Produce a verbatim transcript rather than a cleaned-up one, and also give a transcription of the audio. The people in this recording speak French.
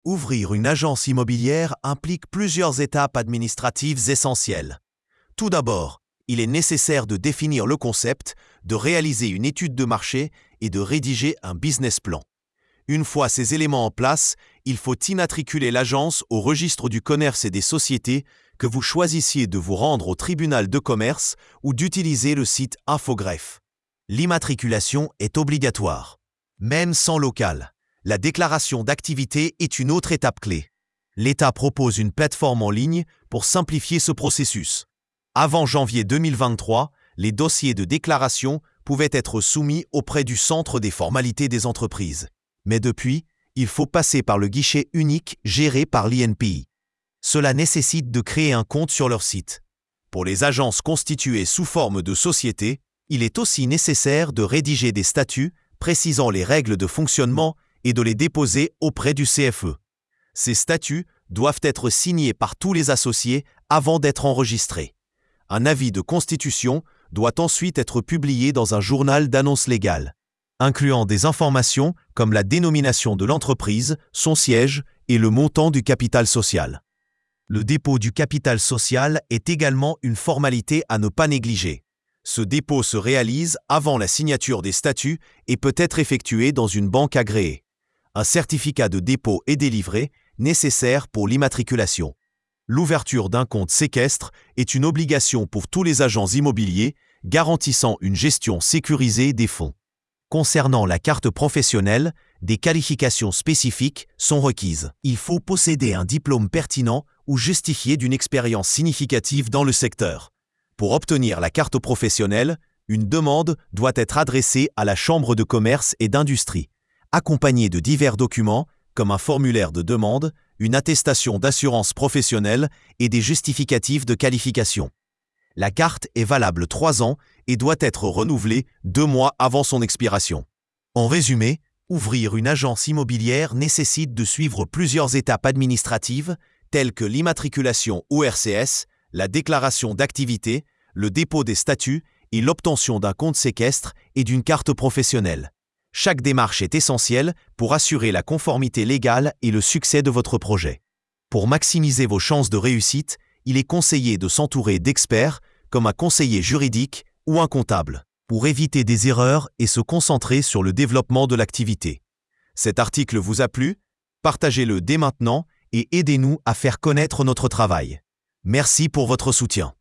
Ouvrir une agence immobilière implique plusieurs étapes administratives essentielles. Tout d'abord, il est nécessaire de définir le concept, de réaliser une étude de marché et de rédiger un business plan. Une fois ces éléments en place, il faut immatriculer l'agence au registre du commerce et des sociétés, que vous choisissiez de vous rendre au tribunal de commerce ou d'utiliser le site Infogreffe. L'immatriculation est obligatoire. Même sans local, la déclaration d'activité est une autre étape clé. L'État propose une plateforme en ligne pour simplifier ce processus. Avant janvier deux mille vingt-trois, les dossiers de déclaration pouvaient être soumis auprès du Centre des formalités des entreprises. Mais depuis, il faut passer par le guichet unique géré par l'I N P I. Cela nécessite de créer un compte sur leur site. Pour les agences constituées sous forme de société, il est aussi nécessaire de rédiger des statuts précisant les règles de fonctionnement et de les déposer auprès du C F E. Ces statuts doivent être signés par tous les associés avant d'être enregistrés. Un avis de constitution doit ensuite être publié dans un journal d'annonces légales, incluant des informations comme la dénomination de l'entreprise, son siège et le montant du capital social. Le dépôt du capital social est également une formalité à ne pas négliger. Ce dépôt se réalise avant la signature des statuts et peut être effectué dans une banque agréée. Un certificat de dépôt est délivré, nécessaire pour l'immatriculation. L'ouverture d'un compte séquestre est une obligation pour tous les agents immobiliers, garantissant une gestion sécurisée des fonds. Concernant la carte professionnelle, des qualifications spécifiques sont requises. Il faut posséder un diplôme pertinent ou justifier d'une expérience significative dans le secteur. Pour obtenir la carte professionnelle, une demande doit être adressée à la Chambre de commerce et d'industrie, accompagnée de divers documents comme un formulaire de demande, une attestation d'assurance professionnelle et des justificatifs de qualification. La carte est valable trois ans et doit être renouvelée deux mois avant son expiration. En résumé, ouvrir une agence immobilière nécessite de suivre plusieurs étapes administratives telles que l'immatriculation au R C S, la déclaration d'activité, le dépôt des statuts et l'obtention d'un compte séquestre et d'une carte professionnelle. Chaque démarche est essentielle pour assurer la conformité légale et le succès de votre projet. Pour maximiser vos chances de réussite, il est conseillé de s'entourer d'experts comme un conseiller juridique ou un comptable, pour éviter des erreurs et se concentrer sur le développement de l'activité. Cet article vous a plu? Partagez-le dès maintenant et aidez-nous à faire connaître notre travail. Merci pour votre soutien.